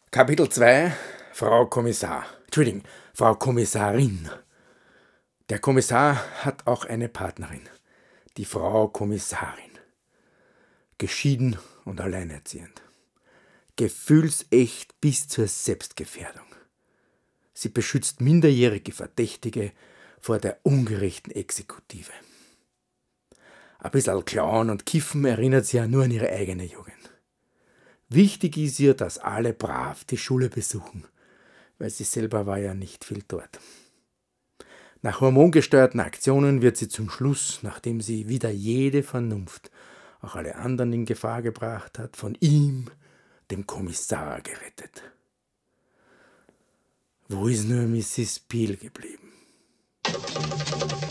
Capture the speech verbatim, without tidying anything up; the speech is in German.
Kapitel zwei: Frau Kommissar. Entschuldigung, Frau Kommissarin. Der Kommissar hat auch eine Partnerin, die Frau Kommissarin. Geschieden und alleinerziehend. Gefühlsecht bis zur Selbstgefährdung. Sie beschützt minderjährige Verdächtige vor der ungerechten Exekutive. Ein bisschen Klauen und Kiffen erinnert sie ja nur an ihre eigene Jugend. Wichtig ist ihr, dass alle brav die Schule besuchen, weil sie selber war ja nicht viel dort. Nach hormongesteuerten Aktionen wird sie zum Schluss, nachdem sie wieder jede Vernunft, auch alle anderen in Gefahr gebracht hat, von ihm, dem Kommissar, gerettet. Wo ist nur Missis Peel geblieben?